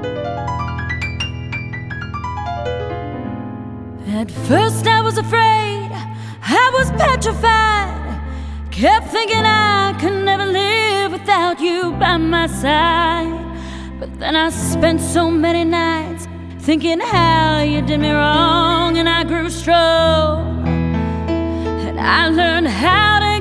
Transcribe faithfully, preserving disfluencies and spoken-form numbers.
At first I was afraid, I was petrified, kept thinking I could never live without you by my side. But then I spent so many nights thinking how you did me wrong, and I grew strong, and I learned how to